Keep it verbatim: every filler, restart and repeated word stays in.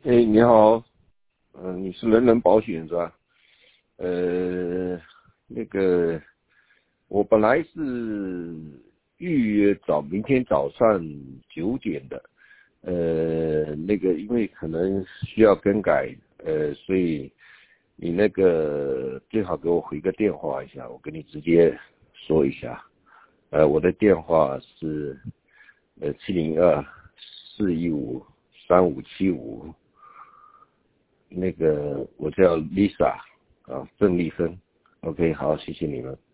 哎，你好，嗯、你是人人保险是吧？呃，那个，我本来是预约早明天早上九点的，呃，那个因为可能需要更改，呃，所以你那个最好给我回个电话一下，我跟你直接说一下。呃，我的电话是呃七零二四一五三五七五。那个我叫 Lisa 啊，郑丽芬。OK， 好，谢谢你们。